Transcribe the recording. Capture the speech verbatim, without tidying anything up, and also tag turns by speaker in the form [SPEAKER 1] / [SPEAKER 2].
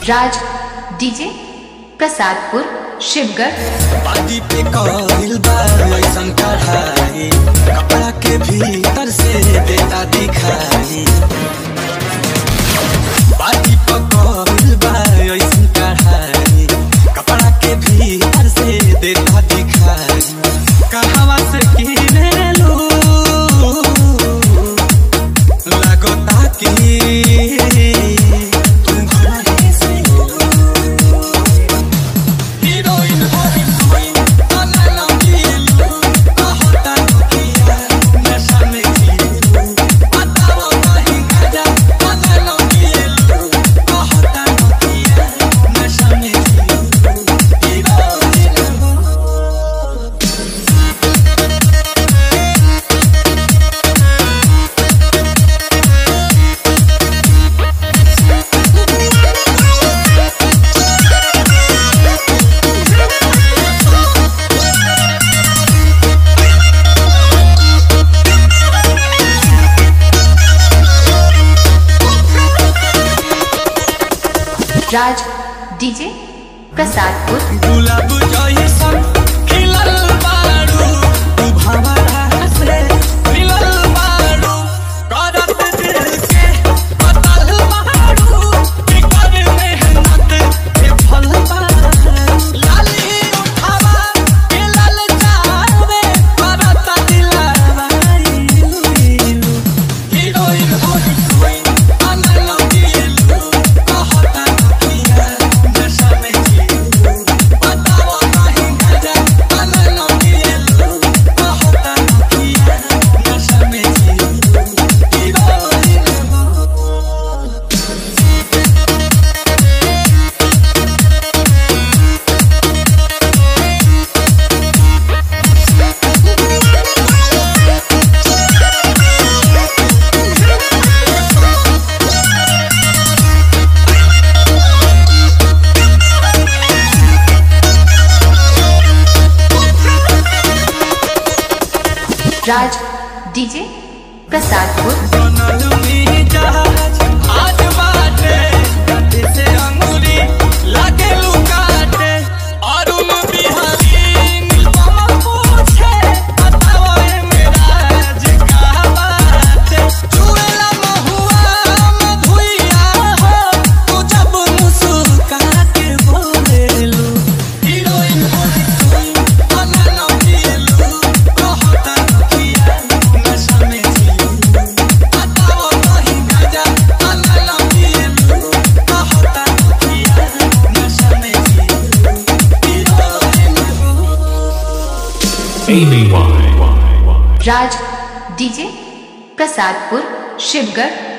[SPEAKER 1] राज DJ Prasadpur Shivgarh.
[SPEAKER 2] बादी पे coil बा ऐसन कढ़ाई, कपड़ा के भीतर से देता दिखाई। बादी पे कॉइल बा ऐसन कढ़ाई, कपड़ा के भीतर से देता दिखाई। कहवा से किने लो लगता कि
[SPEAKER 1] राज डीजे प्रसादपुर।
[SPEAKER 2] गुलाब जैसन खिलल बारू, तू भंवरा से मिलल बारू। करत दिल के कतल बारू, बिकर मेहनत के फल बारू। लाली उठावा के लल जावे, करत दिलवा इलू इलू। हीरोइन हो हीरोइन अनन गिलू, कहता
[SPEAKER 1] राज डीजे प्रसादपुर।
[SPEAKER 2] बनल में जहाज आज बाटे, काटे से अंगूरी लागे लुकाटे। अरुण बिहारी नीलकमल पूछे, बताओ ए मेरा जे का बाटे। चुएला महुआ मधुइया हो, तू जब मुस्कुरा के बोलेलू। हीरोइन हो हीरोइन अनन गिलू, कहता
[SPEAKER 1] राज डीजे प्रसादपुर शिवगढ़।